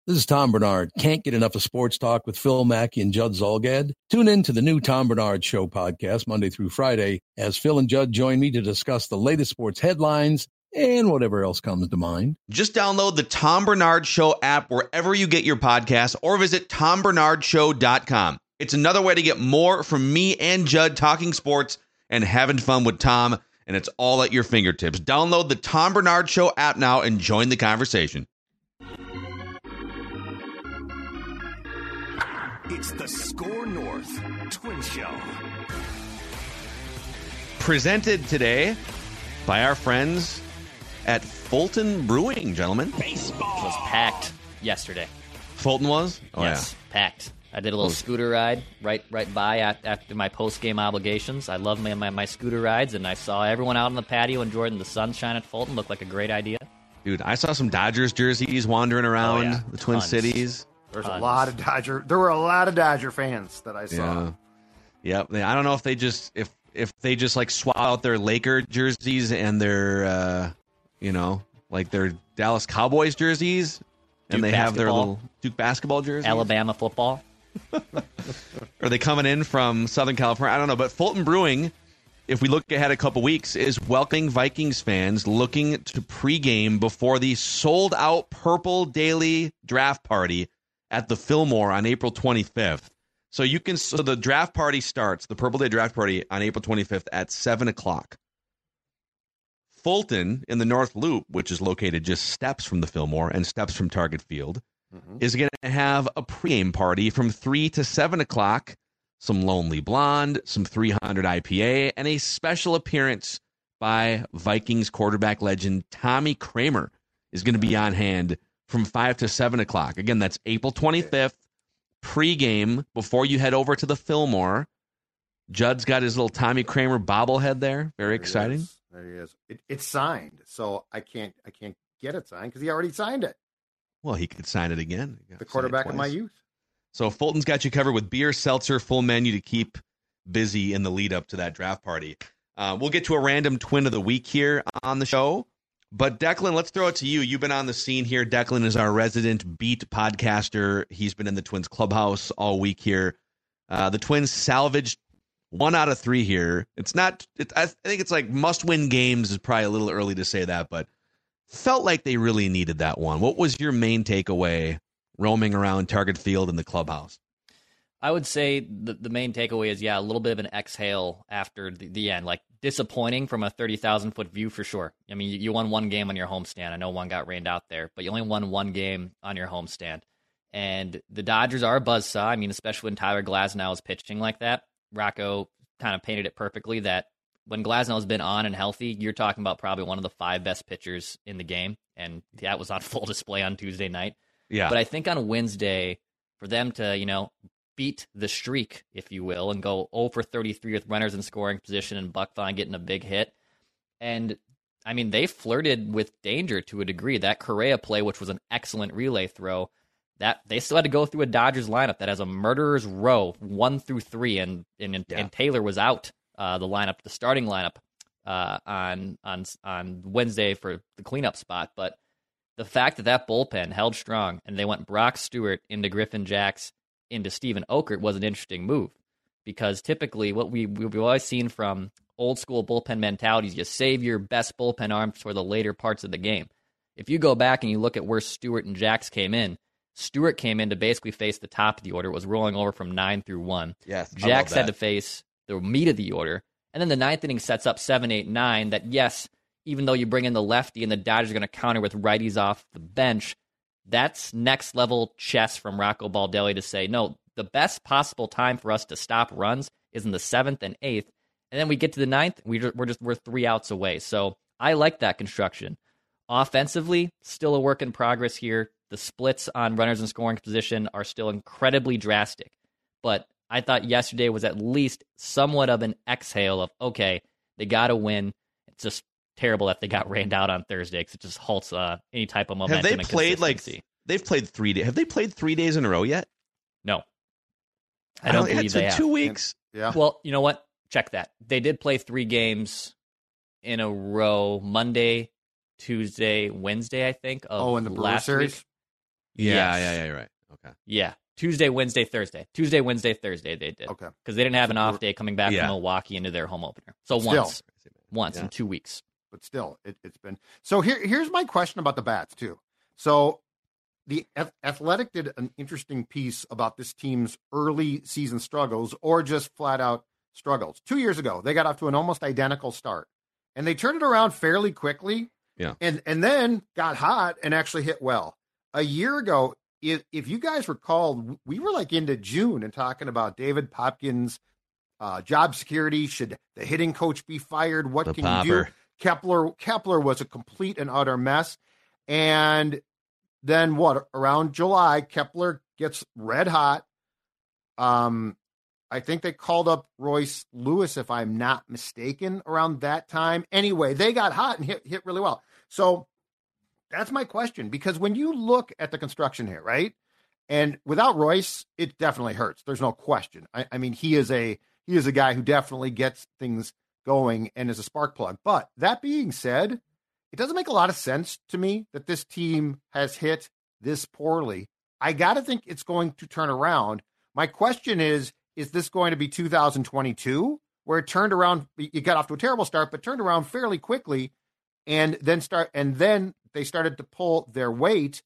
This is Tom Bernard. Can't get enough of sports talk with Phil Mackey and Judd Zolgad? Tune in to the new Tom Bernard Show podcast Monday through Friday as Phil and Judd join me to discuss the latest sports headlines and whatever else comes to mind. Just download the Tom Bernard Show app wherever you get your podcasts or visit tombernardshow.com. It's another way to get more from me and Judd talking sports and having fun with Tom, and it's all at your fingertips. Download the Tom Bernard Show app now and join the conversation. It's the Score North Twin Show. Presented today by our friends at Fulton Brewing, gentlemen. Baseball. It was packed yesterday. Fulton was? Oh, yes, yeah. Packed. I did a little scooter ride right by after my post-game obligations. I love my scooter rides, and I saw everyone out on the patio enjoying the sunshine at Fulton. Looked like a great idea. Dude, I saw some Dodgers jerseys wandering around the Twin Cities. There were a lot of Dodger fans that I saw. Yeah. I don't know if they just like swap out their Laker jerseys and their like their Dallas Cowboys jerseys, and they have their little Duke basketball jerseys. Alabama football. Are they coming in from Southern California? I don't know, but Fulton Brewing, if we look ahead a couple weeks, is welcoming Vikings fans looking to pregame before the sold-out Purple Daily Draft Party at the Fillmore on April 25th. So the draft party starts, the Purple Day Draft Party, on April 25th at 7 o'clock. Fulton, in the North Loop, which is located just steps from the Fillmore and steps from Target Field, is going to have a pregame party from 3 to 7 o'clock, some Lonely Blonde, some 300 IPA, and a special appearance by Vikings quarterback legend Tommy Kramer is going to be on hand from 5 to 7 o'clock. Again, that's April 25th, pregame before you head over to the Fillmore. Judd's got his little Tommy Kramer bobblehead there. Very exciting. There he is. It's signed, so I can't get it signed because he already signed it. Well, he could sign it again. The quarterback of my youth. So Fulton's got you covered with beer, seltzer, full menu to keep busy in the lead up to that draft party. We'll get to a random twin of the week here on the show. But Declan, let's throw it to you. You've been on the scene here. Declan is our resident beat podcaster. He's been in the Twins clubhouse all week here. The Twins salvaged 1 out of 3 here. I think it's like must-win games is probably a little early to say that, but felt like they really needed that one. What was your main takeaway roaming around Target Field in the clubhouse? I would say the main takeaway is, a little bit of an exhale after the end. Like, disappointing from a 30,000-foot view for sure. I mean, you won one game on your homestand. I know one got rained out there, but you only won one game on your homestand. And the Dodgers are a buzzsaw. I mean, especially when Tyler Glasnow is pitching like that. Rocco kind of painted it perfectly that when Glasnow's been on and healthy, you're talking about probably one of the 5 best pitchers in the game. And that was on full display on Tuesday night. Yeah. But I think on Wednesday, for them to, beat the streak, if you will, and go 0 for 33 with runners in scoring position and Buck Vaughn getting a big hit. And, I mean, they flirted with danger to a degree. That Correa play, which was an excellent relay throw, that they still had to go through a Dodgers lineup that has a murderer's row 1 through 3, and Taylor was out the starting lineup on Wednesday for the cleanup spot. But the fact that bullpen held strong and they went Brock Stewart into Griffin Jax into Steven Okert was an interesting move, because typically what we've always seen from old school bullpen mentalities, you save your best bullpen arms for the later parts of the game. If you go back and you look at where Stewart and Jax came in, Stewart came in to basically face the top of the order. It was rolling over from 9 through 1. Yes, Jax had to face the meat of the order. And then the 9th inning sets up 7, 8, 9 that, yes, even though you bring in the lefty and the Dodgers are going to counter with righties off the bench, that's next level chess from Rocco Baldelli to say, no, the best possible time for us to stop runs is in the 7th and 8th. And then we get to the 9th, we're 3 outs away. So I like that construction. Offensively, still a work in progress here. The splits on runners in scoring position are still incredibly drastic. But I thought yesterday was at least somewhat of an exhale of, okay, they got to win. It's just terrible that they got rained out on Thursday because it just halts any type of momentum. Have they played they've played 3 days? Have they played 3 days in a row yet? No, I don't believe they have. 2 weeks. Yeah. Well, you know what? Check that. They did play 3 games in a row: Monday, Tuesday, Wednesday. I think. In the Brewer series. Yeah, you're right. Okay. Yeah. Tuesday, Wednesday, Thursday. Tuesday, Wednesday, Thursday they did. Okay. Because they didn't have an off day coming back from Milwaukee into their home opener. So once in 2 weeks. But still, it's been. So here's my question about the bats, too. So the Athletic did an interesting piece about this team's early season struggles or just flat out struggles. 2 years ago, they got off to an almost identical start. And they turned it around fairly quickly. Yeah. And then got hot and actually hit well. A year ago, if you guys recall, we were like into June and talking about David Popkins' job security. Should the hitting coach be fired? What can you do? Kepler was a complete and utter mess. And then around July, Kepler gets red hot. I think they called up Royce Lewis, if I'm not mistaken, around that time. Anyway, they got hot and hit really well. So that's my question, because when you look at the construction here, right, and without Royce, it definitely hurts. There's no question. I mean, he is a guy who definitely gets things going and is a spark plug. But that being said, it doesn't make a lot of sense to me that this team has hit this poorly. I got to think it's going to turn around. My question is this going to be 2022 where it turned around? You got off to a terrible start, but turned around fairly quickly and then they started to pull their weight?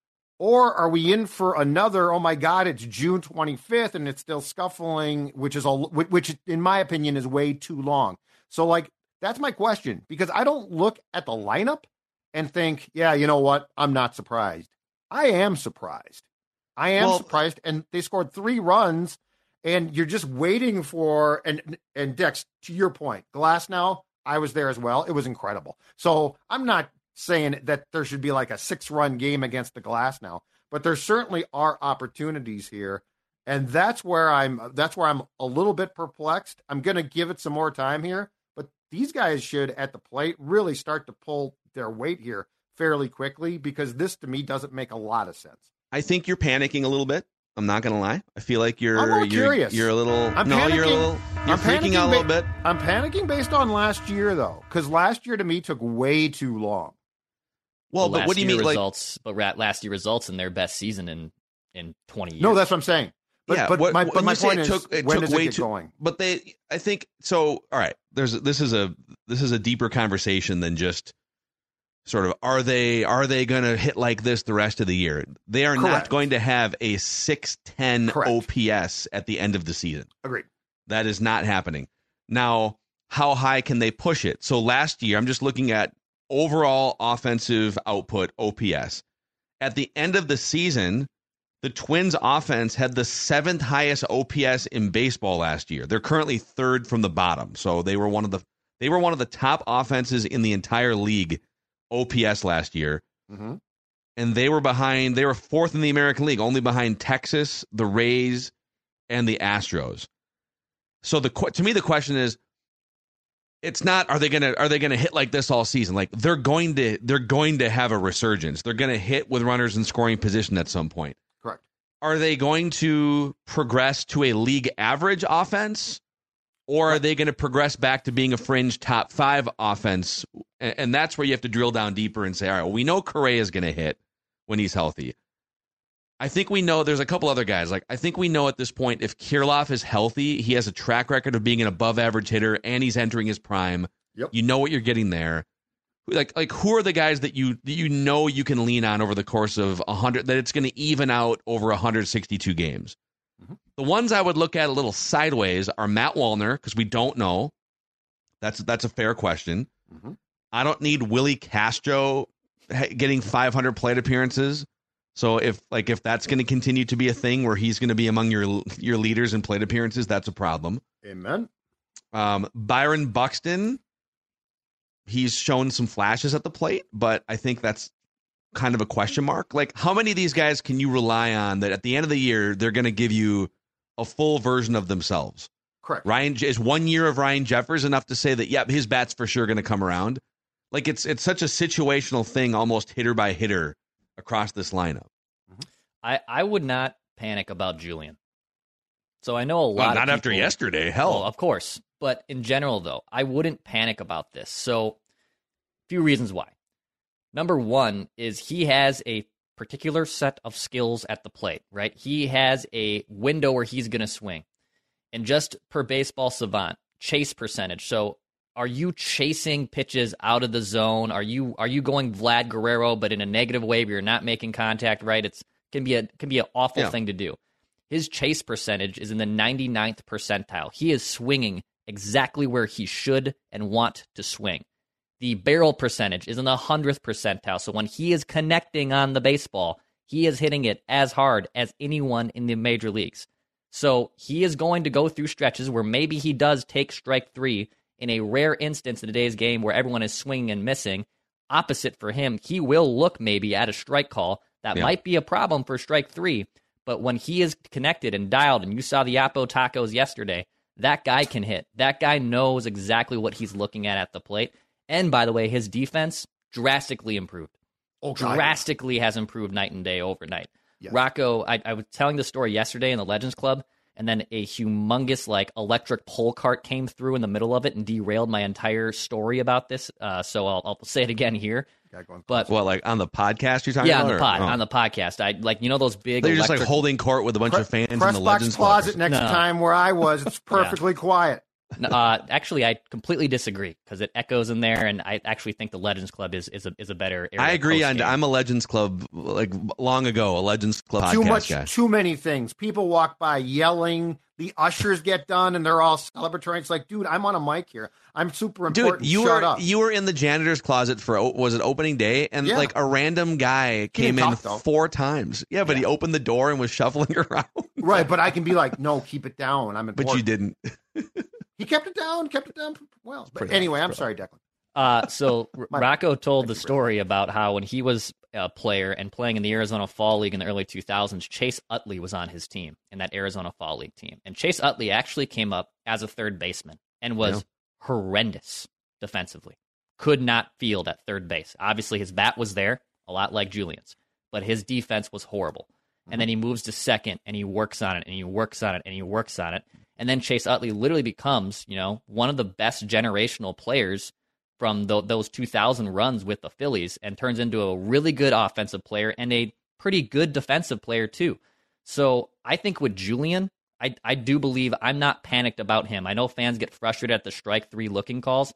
Or are we in for another, oh my God, it's June 25th and it's still scuffling, which in my opinion is way too long. So that's my question, because I don't look at the lineup and think, yeah, you know what? I'm not surprised. I am surprised. Surprised. And they scored 3 runs and you're just waiting for, and Dex, to your point, Glasnow, I was there as well. It was incredible. So I'm not saying that there should be like a 6-run game against the Glasnow, but there certainly are opportunities here. And that's where I'm a little bit perplexed. I'm going to give it some more time here, but these guys should at the plate really start to pull their weight here fairly quickly, because this to me doesn't make a lot of sense. I think you're panicking a little bit. I'm not going to lie. I feel like you're curious. You're a little you're freaking out a little bit. I'm panicking based on last year though, because last year to me took way too long. Well, but what do you mean results? But last year results in their best season in 20 years. No, that's what I'm saying. But my point is, when does it get going? But I think so. All right, this is a deeper conversation than just sort of are they going to hit like this the rest of the year? They are not going to have a 610 OPS at the end of the season. Agreed. That is not happening. Now, how high can they push it? So last year, I'm just looking at overall offensive output, OPS. At the end of the season, the Twins offense had the 7th highest OPS in baseball last year. They're currently 3rd from the bottom. So they were one of the top offenses in the entire league OPS last year. Mm-hmm. And they were 4th in the American League, only behind Texas, the Rays, and the Astros. So to me the question is, it's not are they gonna hit like this all season? Like they're going to have a resurgence. They're going to hit with runners in scoring position at some point. Correct. Are they going to progress to a league average offense, or are they going to progress back to being a fringe top 5 offense? And that's where you have to drill down deeper and say, all right, well, we know Correa is going to hit when he's healthy. I think we know there's a couple other guys. Like I think we know at this point, if Kirilloff is healthy, he has a track record of being an above average hitter and he's entering his prime. Yep. You know what you're getting there. Like who are the guys that you know you can lean on over the course of 100, that it's going to even out over 162 games? Mm-hmm. The ones I would look at a little sideways are Matt Wallner, because we don't know. That's a fair question. Mm-hmm. I don't need Willie Castro getting 500 plate appearances. So if that's going to continue to be a thing where he's going to be among your leaders in plate appearances, that's a problem. Amen. Byron Buxton, he's shown some flashes at the plate, but I think that's kind of a question mark. Like, how many of these guys can you rely on that at the end of the year they're going to give you a full version of themselves? Correct. Is 1 year of Ryan Jeffers enough to say that, yep, his bat's for sure going to come around? Like, it's such a situational thing, almost hitter by hitter across this lineup. I would not panic about Julian. So I know a lot of not people, after yesterday, hell. Well, of course. But in general, though, I wouldn't panic about this. So a few reasons why. Number one is he has a particular set of skills at the plate, right? He has a window where he's going to swing. And just per Baseball Savant, chase percentage. So are you chasing pitches out of the zone? Are you going Vlad Guerrero, but in a negative way where you're not making contact, right? It can be an awful thing to do. His chase percentage is in the 99th percentile. He is swinging exactly where he should and want to swing. The barrel percentage is in the 100th percentile. So when he is connecting on the baseball, he is hitting it as hard as anyone in the major leagues. So he is going to go through stretches where maybe he does take strike 3 in a rare instance in today's game where everyone is swinging and missing. Opposite for him, he will look maybe at a strike call. That might be a problem for strike 3. But when he is connected and dialed, and you saw the Oppo Tacos yesterday, that guy can hit. That guy knows exactly what he's looking at the plate. And by the way, his defense drastically improved. Drastically has improved night and day overnight. Yes. Rocco, I was telling the story yesterday in the Legends Club, and then a humongous electric pole cart came through in the middle of it and derailed my entire story about this. So I'll say it again here. But on the podcast you're talking about? On the podcast. I those big. They're just holding court with a bunch of fans in the Legends closet next time where I was. It's perfectly quiet. Actually, I completely disagree because it echoes in there, and I actually think the Legends Club is a better area. I agree. I'm a Legends Club long ago. A Legends Club podcast guy. Too many things. People walk by yelling. The ushers get done, and they're all celebratory. It's like, dude, I'm on a mic here. I'm super important. Dude, you were in the janitor's closet for opening day, and a random guy came in 4 times. Yeah, but he opened the door and was shuffling around. Right, but I can be like, no, keep it down. I'm important. But you didn't. He kept it down well. But anyway, I'm sorry, Declan. So Rocco told the story about how when he was a player and playing in the Arizona Fall League in the early 2000s, Chase Utley was on his team in that Arizona Fall League team. And Chase Utley actually came up as a third baseman and was horrendous defensively. Could not field at third base. Obviously, his bat was there, a lot like Julian's, but his defense was horrible. And then he moves to second, and he works on it, and he works on it, and he works on it. And then Chase Utley literally becomes, one of the best generational players from those 2000 runs with the Phillies and turns into a really good offensive player and a pretty good defensive player too. So I think with Julian, I do believe I'm not panicked about him. I know fans get frustrated at the strike 3 looking calls.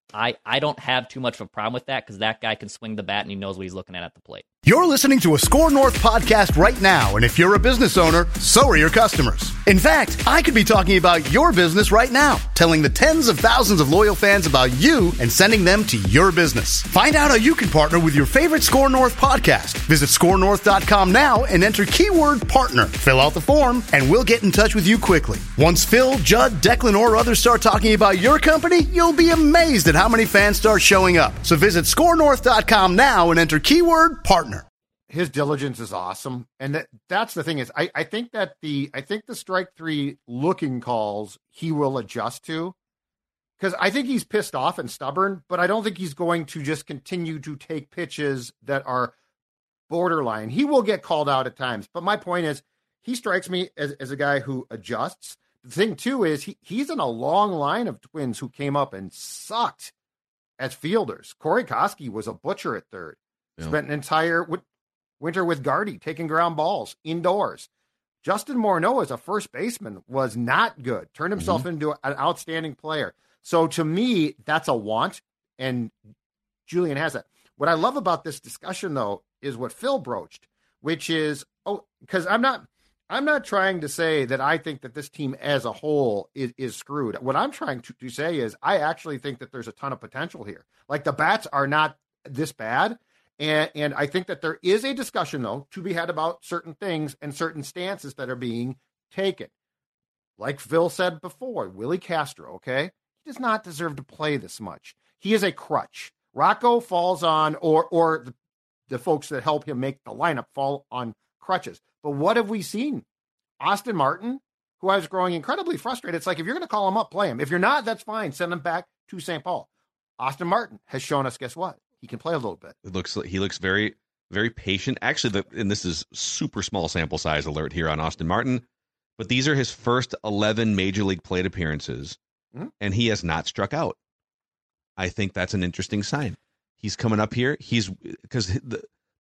I don't have too much of a problem with that because that guy can swing the bat and he knows what he's looking at the plate. You're listening to a Score North podcast right now, and if you're a business owner, so are your customers. In fact, I could be talking about your business right now, telling the tens of thousands of loyal fans about you and sending them to your business. Find out how you can partner with your favorite Score North podcast. Visit scorenorth.com now and enter keyword partner. Fill out the form, and we'll get in touch with you quickly. Once Phil, Judd, Declan, or others start talking about your company, you'll be amazed at how many fans start showing up. So visit scorenorth.com now and enter keyword partner. His diligence is awesome, and that's the thing is I think the strike 3 looking calls he will adjust to, because I think he's pissed off and stubborn, but I don't think he's going to just continue to take pitches that are borderline. He will get called out at times, but my point is he strikes me as a guy who adjusts. The thing too is he's in a long line of Twins who came up and sucked as fielders. Corey Koski was a butcher at third. Yeah. Spent an entire winter with Gardy, taking ground balls indoors. Justin Morneau as a first baseman was not good. Turned himself into an outstanding player. So to me, that's a want, and Julian has that. What I love about this discussion, though, is what Phil broached, which is, because I'm not trying to say that I think that this team as a whole is screwed. What I'm trying to say is I actually think that there's a ton of potential here. Like, the bats are not this bad. And I think that there is a discussion, though, to be had about certain things and certain stances that are being taken. Like Phil said before, Willie Castro, okay? He does not deserve to play this much. He is a crutch. Rocco falls on, or the folks that help him make the lineup fall on crutches. But what have we seen? Austin Martin, who I was growing incredibly frustrated. It's like, if you're going to call him up, play him. If you're not, that's fine. Send him back to St. Paul. Austin Martin has shown us, guess what? He can play a little bit. He looks very, very patient. Actually, and this is super small sample size alert here on Austin Martin, but these are his first 11 major league plate appearances, and he has not struck out. I think that's an interesting sign. He's coming up here. Because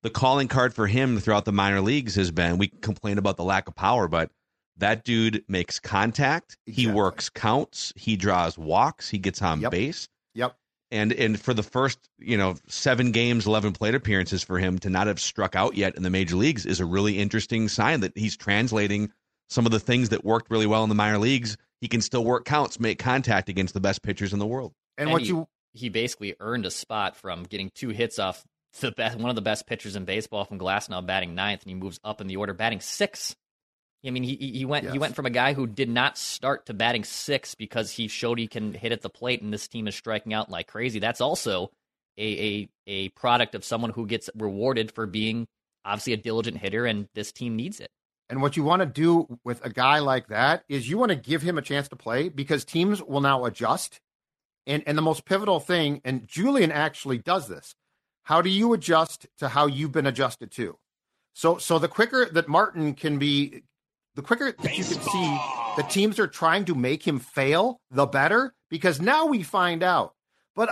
the calling card for him throughout the minor leagues has been, we complain about the lack of power, but that dude makes contact. Exactly. He works counts. He draws walks. He gets on base. Yep. And for the first, 7 games, 11 plate appearances for him to not have struck out yet in the major leagues is a really interesting sign that he's translating some of the things that worked really well in the minor leagues. He can still work counts, make contact against the best pitchers in the world. And he basically earned a spot from getting 2 hits off one of the best pitchers in baseball from Glasnow batting 9th, and he moves up in the order batting 6th. I mean, he went from a guy who did not start to batting 6th because he showed he can hit at the plate, and this team is striking out like crazy. That's also a product of someone who gets rewarded for being obviously a diligent hitter, and this team needs it. And what you want to do with a guy like that is you want to give him a chance to play, because teams will now adjust. And the most pivotal thing, and Julian actually does this, how do you adjust to how you've been adjusted to? So the quicker that Martin can be, the quicker that you can see the teams are trying to make him fail, the better, because now we find out. But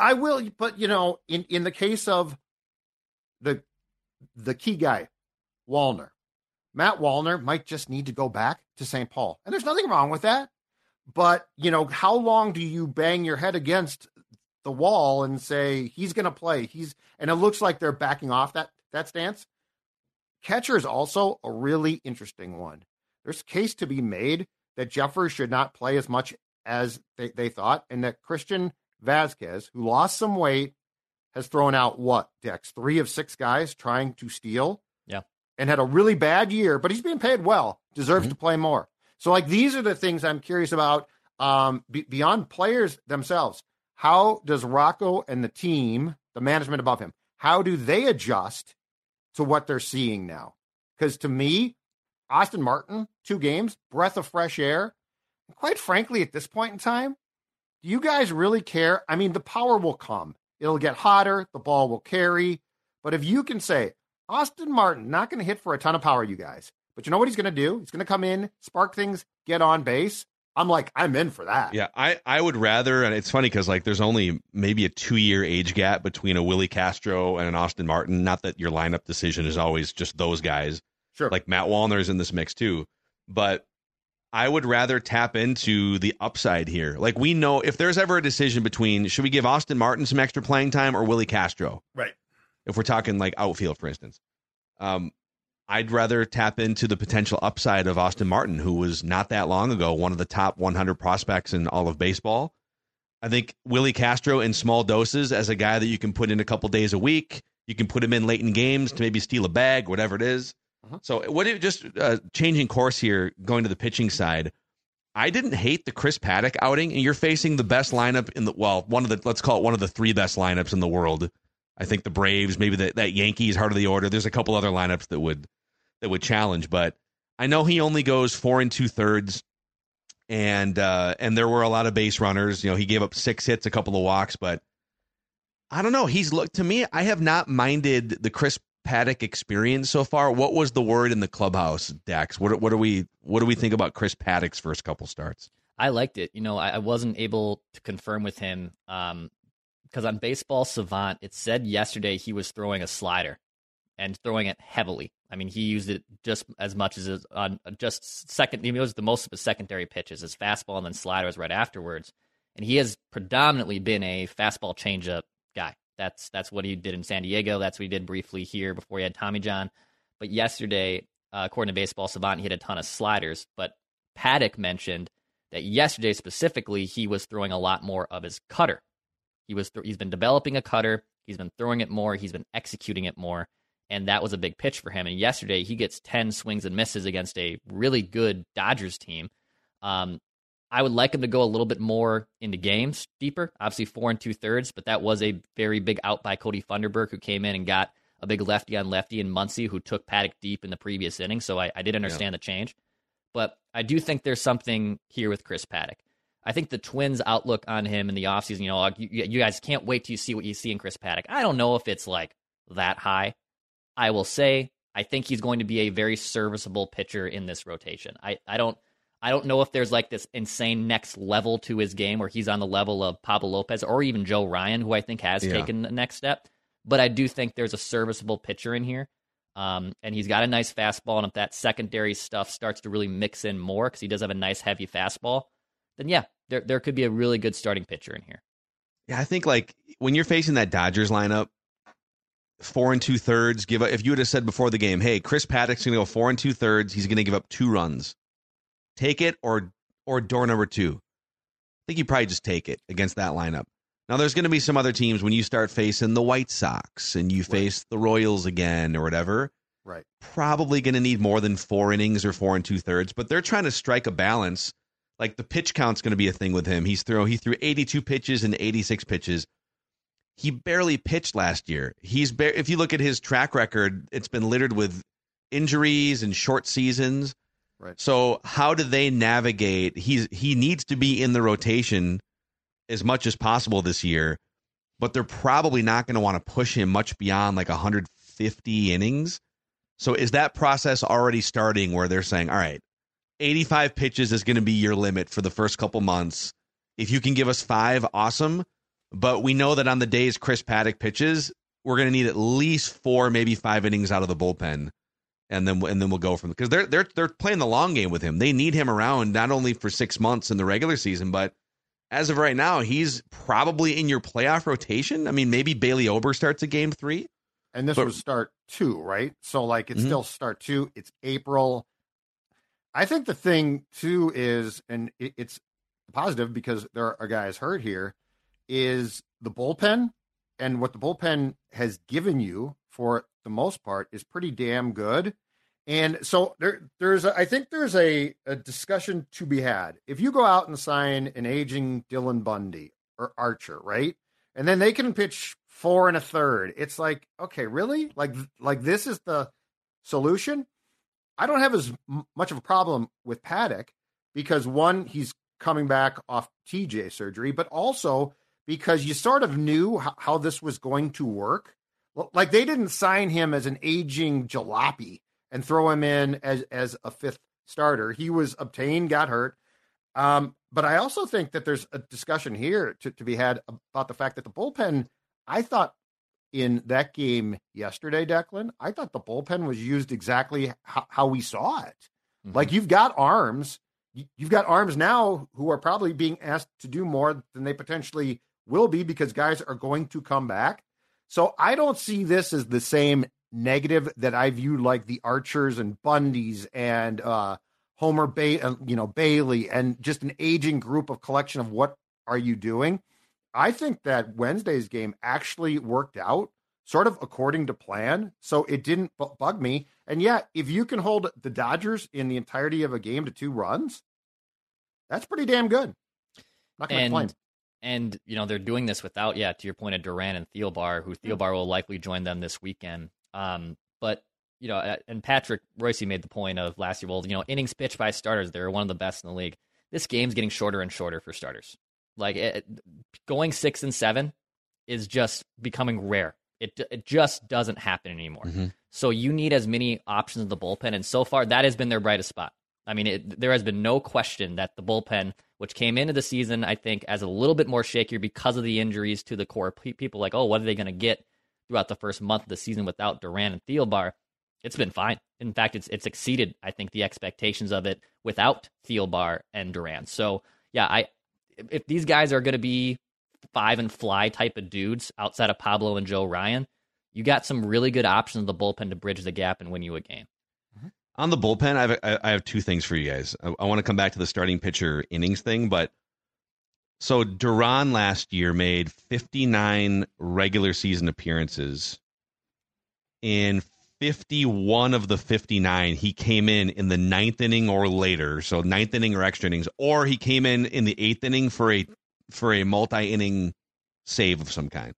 in the case of the key guy, Wallner, Matt Wallner might just need to go back to St. Paul. And there's nothing wrong with that. But, how long do you bang your head against the wall and say he's going to play? And it looks like they're backing off that stance. Catcher is also a really interesting one. There's a case to be made that Jeffers should not play as much as they thought, and that Christian Vasquez, who lost some weight, has thrown out Dex? 3 of 6 guys trying to steal. Yeah. And had a really bad year, but he's being paid well, deserves to play more. So, these are the things I'm curious about beyond players themselves. How does Rocco and the team, the management above him, how do they adjust to what they're seeing now? Because to me, Austin Martin, 2 games, breath of fresh air. And quite frankly, at this point in time, do you guys really care? I mean, the power will come. It'll get hotter. The ball will carry. But if you can say, Austin Martin, not going to hit for a ton of power, you guys. But you know what he's going to do? He's going to come in, spark things, get on base. I'm in for that. Yeah, I would rather, and it's funny because there's only maybe a 2-year age gap between a Willie Castro and an Austin Martin. Not that your lineup decision is always just those guys. Sure. Matt Wallner's in this mix too. But I would rather tap into the upside here. We know if there's ever a decision between should we give Austin Martin some extra playing time or Willie Castro? Right. If we're talking outfield, for instance. I'd rather tap into the potential upside of Austin Martin, who was not that long ago one of the top 100 prospects in all of baseball. I think Willie Castro in small doses as a guy that you can put in a couple days a week. You can put him in late in games to maybe steal a bag, whatever it is. So changing course here, going to the pitching side, I didn't hate the Chris Paddack outing, and you're facing the best lineup let's call it one of the 3 best lineups in the world. I think the Braves, maybe that Yankees, heart of the order. There's a couple other lineups that would challenge, but I know he only goes 4 2/3, and there were a lot of base runners. He gave up 6 hits, a couple of walks, but I don't know. To me, I have not minded the Chris Paddack experience so far. What was the word in the clubhouse, Dax? What do we think about Chris Paddack's first couple starts? I liked it. I wasn't able to confirm with him because on Baseball Savant, it said yesterday he was throwing a slider and throwing it heavily. I mean, he used it just as much as on just second. It was the most of his secondary pitches, his fastball and then sliders right afterwards. And he has predominantly been a fastball changeup guy. That's what he did in San Diego. That's what he did briefly here before he had Tommy John. But yesterday, according to Baseball Savant, he hit a ton of sliders. But Paddack mentioned that yesterday specifically, he was throwing a lot more of his cutter. He's been developing a cutter. He's been throwing it more. He's been executing it more. And that was a big pitch for him. And yesterday, he gets 10 swings and misses against a really good Dodgers team. I would like him to go a little bit more into games deeper, obviously 4 2/3, but that was a very big out by Cody Funderburk, who came in and got a big lefty on lefty, and Muncy, who took Paddack deep in the previous inning. So I did understand the change. But I do think there's something here with Chris Paddack. I think the Twins' outlook on him in the offseason, you guys can't wait till you see what you see in Chris Paddack. I don't know if it's that high. I will say I think he's going to be a very serviceable pitcher in this rotation. I don't know if there's this insane next level to his game where he's on the level of Pablo Lopez or even Joe Ryan, who I think has taken the next step. But I do think there's a serviceable pitcher in here. And he's got a nice fastball, and if that secondary stuff starts to really mix in more, because he does have a nice heavy fastball, then yeah, there could be a really good starting pitcher in here. Yeah, I think like when you're facing that Dodgers lineup, 4 2/3, give up. If you would have said before the game, hey, Chris Paddock's going to go 4 2/3, he's going to give up 2 runs. Take it or door number 2. I think you probably just take it against that lineup. Now, there's going to be some other teams when you start facing the White Sox and you face the Royals again or whatever. Right. Probably going to need more than 4 innings or 4 2/3, but they're trying to strike a balance. Like the pitch count's going to be a thing with him. He threw 82 pitches and 86 pitches. He barely pitched last year. If you look at his track record, it's been littered with injuries and short seasons. Right. So how do they navigate? He needs to be in the rotation as much as possible this year, but they're probably not going to want to push him much beyond like 150 innings. So is that process already starting where they're saying, all right, 85 pitches is going to be your limit for the first couple months. If you can give us 5, awesome. But we know that on the days Chris Paddock pitches, we're going to need at least 4, maybe 5 innings out of the bullpen, and then we'll go from, because they're playing the long game with him. They need him around not only for 6 months in the regular season, but as of right now, he's probably in your playoff rotation. I mean, maybe Bailey Ober starts a game 3, and this was start 2, right? So like it's still start 2. It's April. I think the thing too is, and it's positive because there are guys hurt here, is the bullpen, and what the bullpen has given you for the most part is pretty damn good. And so I think there's a discussion to be had. If you go out and sign an aging Dylan Bundy or Archer, right? And then they can pitch 4 1/3. It's like, okay, really? Like this is the solution? I don't have as much of a problem with Paddock because, one, he's coming back off TJ surgery, but also because you sort of knew how this was going to work. Like they didn't sign him as an aging jalopy and throw him in as a 5th starter. He was obtained, got hurt. But I also think that there's a discussion here to be had about the fact that the bullpen, I thought in that game yesterday, Declan, I thought the bullpen was used exactly how we saw it. Mm-hmm. Like you've got arms now who are probably being asked to do more than they potentially will be because guys are going to come back. So I don't see this as the same negative that I view like the Archers and Bundys and Homer Bailey and just an aging group of collection of what are you doing. I think that Wednesday's game actually worked out sort of according to plan, so it didn't bug me. And yeah, if you can hold the Dodgers in the entirety of a game to 2 runs, that's pretty damn good. Not going to complain. And, they're doing this without, to your point of Duran and Thielbar, who Thielbar will likely join them this weekend. But, and Patrick Royce made the point of last year, innings pitched by starters, they're one of the best in the league. This game's getting shorter and shorter for starters. Like going 6 and 7 is just becoming rare. It just doesn't happen anymore. Mm-hmm. So you need as many options in the bullpen. And so far that has been their brightest spot. I mean, there has been no question that the bullpen, which came into the season, I think, as a little bit more shakier because of the injuries to the core. People like, oh, what are they going to get throughout the first month of the season without Duran and Thielbar? It's been fine. In fact, it's exceeded, I think, the expectations of it without Thielbar and Duran. So, yeah, if these guys are going to be 5 and fly type of dudes outside of Pablo and Joe Ryan, you got some really good options in the bullpen to bridge the gap and win you a game. On the bullpen, I have 2 things for you guys. I want to come back to the starting pitcher innings thing, but so Duran last year made 59 regular season appearances. In 51 of the 59, he came in the 9th inning or later, so 9th inning or extra innings, or he came in the 8th inning for a multi-inning save of some kind.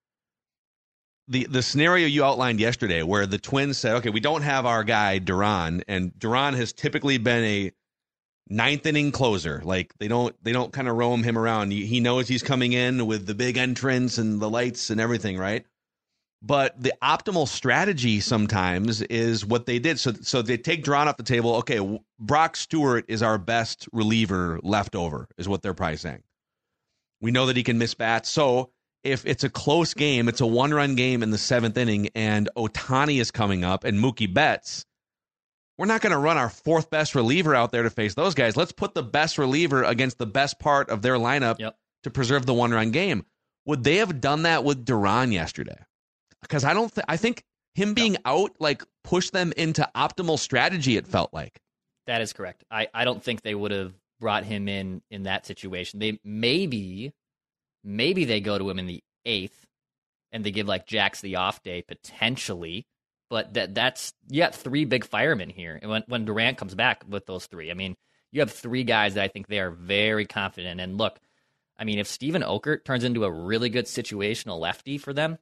The scenario you outlined yesterday where the Twins said, okay, we don't have our guy Duran, and Duran has typically been a 9th inning closer. Like they don't kind of roam him around. He knows he's coming in with the big entrance and the lights and everything, right? But the optimal strategy sometimes is what they did. So they take Duran off the table. Okay, Brock Stewart is our best reliever left over, is what they're probably saying. We know that he can miss bats. So if it's a close game, it's a one-run game in the 7th inning, and Ohtani is coming up and Mookie Betts, we're not going to run our 4th best reliever out there to face those guys. Let's put the best reliever against the best part of their lineup to preserve the one-run game. Would they have done that with Duran yesterday? Because I think him being out pushed them into optimal strategy, it felt like. That is correct. I don't think they would have brought him in that situation. They maybe they go to him in the 8th and they give Jax the off day potentially, but that's you got 3 big firemen here. And when Durant comes back with those 3, I mean, you have 3 guys that I think they are very confident. And look, I mean, if Steven Okert turns into a really good situational lefty for them,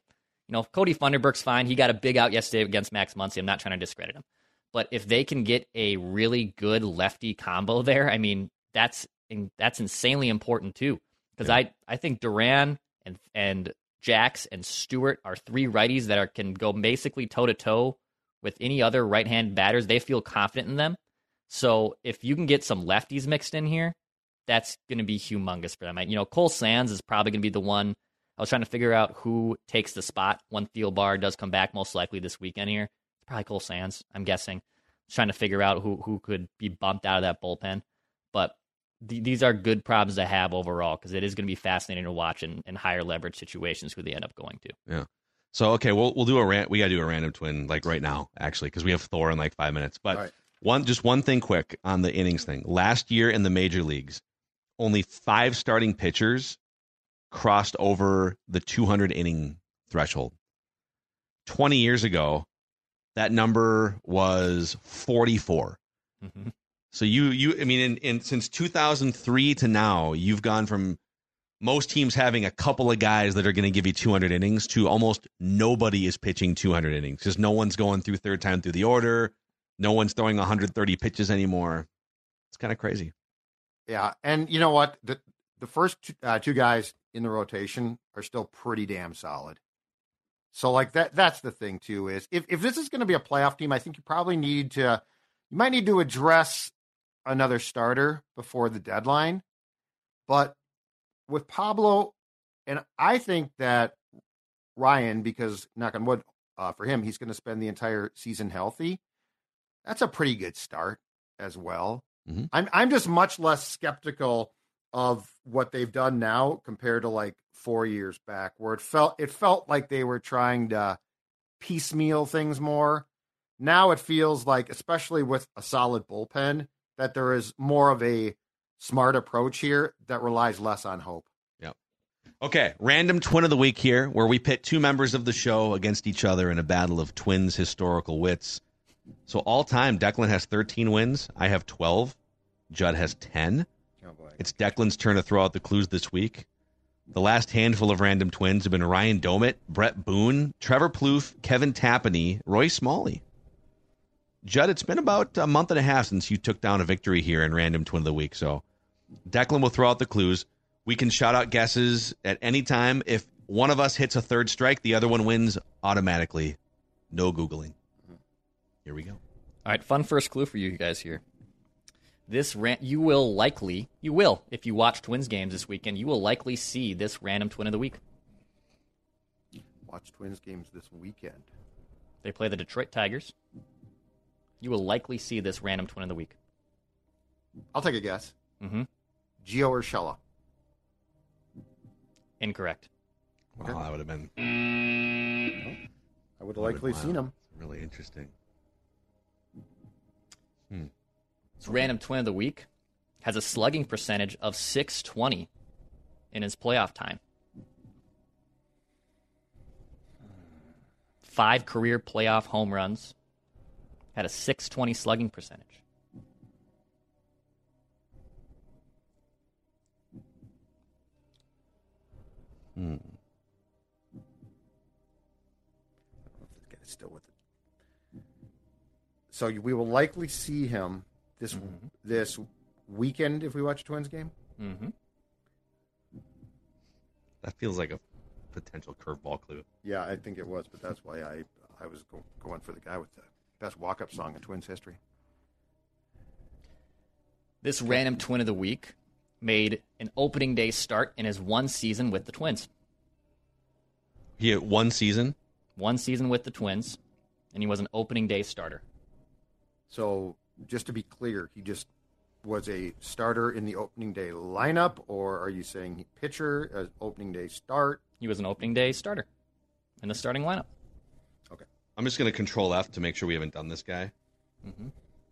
Cody Funderburk's fine. He got a big out yesterday against Max Muncy. I'm not trying to discredit him. But if they can get a really good lefty combo there, I mean, that's insanely important too. Because I think Duran and Jax and Stewart are 3 righties that can go basically toe-to-toe with any other right-hand batters. They feel confident in them. So if you can get some lefties mixed in here, that's going to be humongous for them. Cole Sands is probably going to be the one. I was trying to figure out who takes the spot when Thielbar does come back, most likely this weekend here. It's probably Cole Sands, I'm guessing. Trying to figure out who could be bumped out of that bullpen. But these are good problems to have overall, because it is going to be fascinating to watch in higher leverage situations who they end up going to. Yeah. So, okay, we'll do a rant. We got to do a random twin right now, actually, because we have Thor in 5 minutes. But one thing quick on the innings thing. Last year in the major leagues, only 5 starting pitchers crossed over the 200 inning threshold. 20 years ago, that number was 44. Mm-hmm. So I mean, since 2003 to now, you've gone from most teams having a couple of guys that are going to give you 200 innings to almost nobody is pitching 200 innings, because no one's going through third time through the order. No one's throwing 130 pitches anymore. It's kind of crazy. Yeah, and you know what? The first 2 guys in the rotation are still pretty damn solid. So that's the thing too, is if this is going to be a playoff team, I think you might need to address another starter before the deadline. But with Pablo, and I think that Ryan, because knock on wood for him, he's going to spend the entire season healthy. That's a pretty good start as well. Mm-hmm. I'm just much less skeptical of what they've done now compared to 4 years back, where it felt like they were trying to piecemeal things more. Now it feels like, especially with a solid bullpen, that there is more of a smart approach here that relies less on hope. Yep. Okay, random twin of the week here, where we pit 2 members of the show against each other in a battle of twins' historical wits. So all time, Declan has 13 wins. I have 12. Judd has 10. Oh boy. It's Declan's turn to throw out the clues this week. The last handful of random twins have been Ryan Domit, Brett Boone, Trevor Plouffe, Kevin Tapani, Roy Smalley. Judd, it's been about a month and a half since you took down a victory here in Random Twin of the Week. So Declan will throw out the clues. We can shout out guesses at any time. If one of us hits a third strike, the other one wins automatically. No Googling. Here we go. All right, fun first clue for you guys here. You will, if you watch Twins games this weekend, you will likely see this Random Twin of the Week. Watch Twins games this weekend. They play the Detroit Tigers. You will likely see this Random Twin of the Week. I'll take a guess. Mm-hmm. Gio Urshela. Incorrect. Wow, that would have been... I would have likely seen him. Really interesting. This Random Twin of the Week has a slugging percentage of .620 in his playoff time. 5 career playoff home runs. Had a .620 slugging percentage. Still with it. So we will likely see him this weekend if we watch a Twins game. Mm-hmm. That feels like a potential curveball clue. Yeah, I think it was, but that's why I was going for the guy with the best walk-up song in Twins history. This Random Twin of the Week made an opening day start in his one season with the Twins. He had 1 season. 1 season with the Twins, and he was an opening day starter. So just to be clear, he just was a starter in the opening day lineup, or are you saying pitcher, opening day start? He was an opening day starter in the starting lineup. Okay. I'm just going to Control F to make sure we haven't done this guy. Mm-hmm.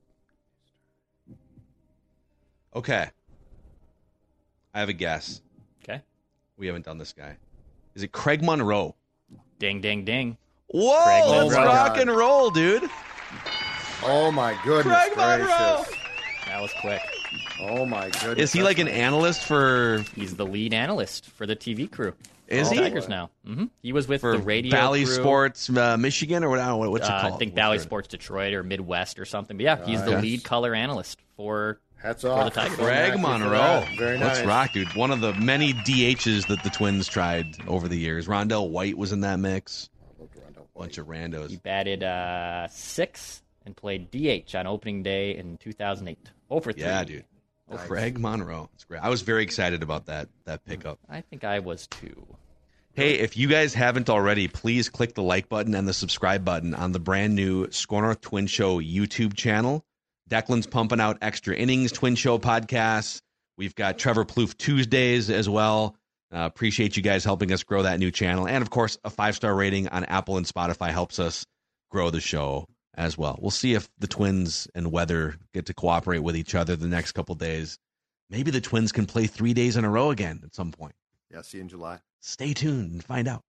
Okay. I have a guess. Okay. We haven't done this guy. Is it Craig Monroe? Ding, ding, ding. Whoa, Craig let's Monroe. rock and roll, dude. Oh, my goodness Craig gracious. Monroe. That was quick. Oh, my goodness. Is he like an analyst for He's the lead analyst for the TV crew. Is The he? Tigers now. Mm-hmm. He was with for the radio Bally crew. Sports Michigan or what's it called? I think Bally Sports Detroit or Midwest or something. But yeah, he's the Okay. lead color analyst for Hats the off. Tigers. Greg Monroe. Very Let's nice. rock, dude. One of the many DHs that the Twins tried over the years. Rondell White was in that mix. Bunch of randos. He batted 6 and played DH on opening day in 2008. 0 for 3. Yeah, dude. Nice. Craig Monroe. That's great. I was very excited about that pickup. I think I was too. Hey, if you guys haven't already, please click the like button and the subscribe button on the brand new Score North Twin Show YouTube channel. Declan's pumping out extra innings Twin Show podcasts. We've got Trevor Plouffe Tuesdays as well. Appreciate you guys helping us grow that new channel. And, of course, a 5-star rating on Apple and Spotify helps us grow the show as well. We'll see if the Twins and weather get to cooperate with each other the next couple days. Maybe the Twins can play 3 days in a row again at some point. Yeah, see you in July. Stay tuned and find out.